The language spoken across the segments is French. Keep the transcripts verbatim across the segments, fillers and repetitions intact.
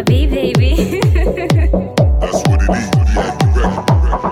be, baby. That's what it is. Yeah, you ready?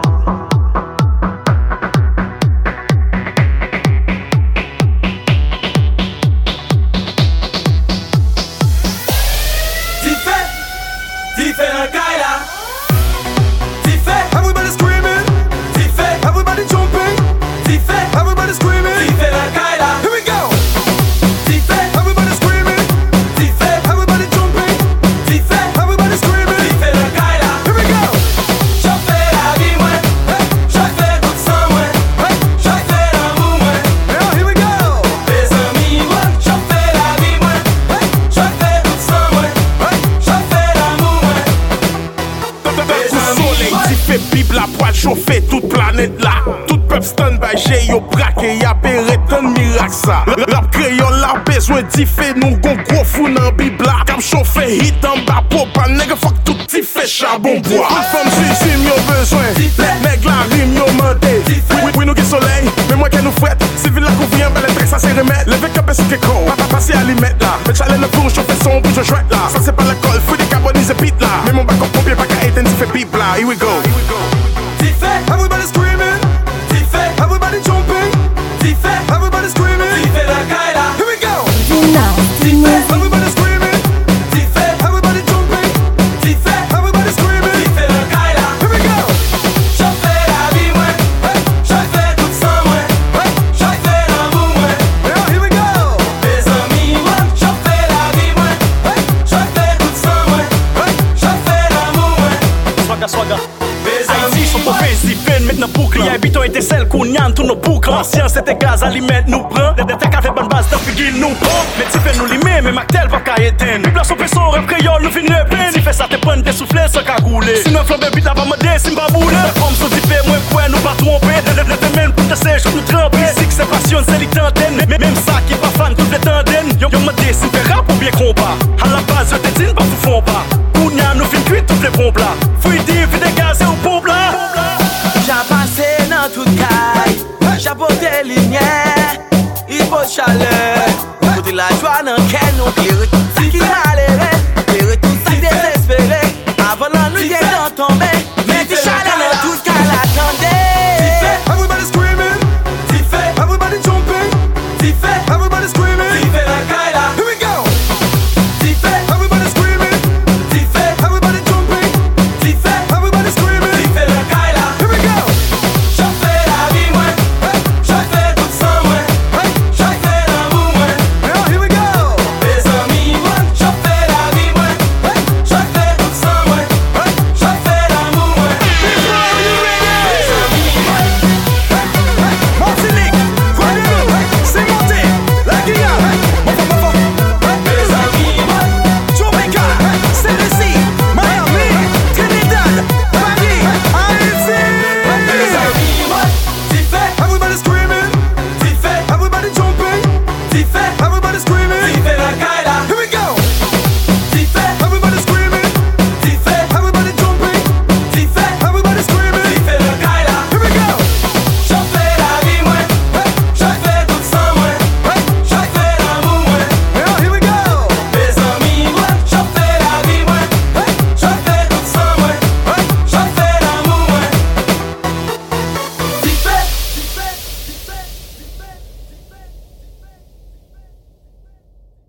Chauffer toute planète là. Tout peuple stand-by, j'ai yo braqué, y'a péré tant de miracle ça. Rap créole la besoin d'y fait, nous gon gros fou nan bibla. Comme chauffer hit en bas pour pas nègre fuck tout t'y fait charbon bois. Toute femme suicide yo besoin, nègre la rime yo mandé. Oui, oui nous qui soleil, mais moi qui nous fouette. Civil la couvrier, belle très ça c'est remettre. Levé capé sur quelque pas passer à l'imette là. Mais challenge le pour chauffer son bouge chouette là. Ça c'est pas l'école, faut décarboniser beat là. Mais mon bac en pompier pas qu'à éteindre, fait beat là. Here we go. Everybody screaming, T-Fake. Everybody jumping, T-Fake. Everybody screaming, T-Fake la kaila. Here we go. T-Fake. Everybody screaming, T-Fake. Everybody jumping, T-Fake. Everybody screaming, T-Fake la kaila. Here we go. Chauffez la vie moi, chauffez tout ça moi, chauffez l'amour moi. Yeah, here we go. Les amis moi, chauffez la vie moi, chauffez tout ça moi, chauffez l'amour moi. Swaga swaga. Si fen met nan boucle, y'a biton était celle qu'on y'an tout nos boucles. Ancien c'était gaz aliment nous prend. Des détails fait bonne base dans figil nous prend. Mais si fait nous limé, mais Mactel va qu'à éteindre. Bibla son pression, rep créole nous fin de peine. Si fait ça te prendre des soufflets sans cagouler. Si nous flambe vite la va me dé, si m'ba boule. Comme so si fait moins quoi nous pas tromper. De de men pour te séjour nous tremper. Si que c'est passion, c'est l'itantenne. Même ça qui pas fan tout le temps. Yo yo me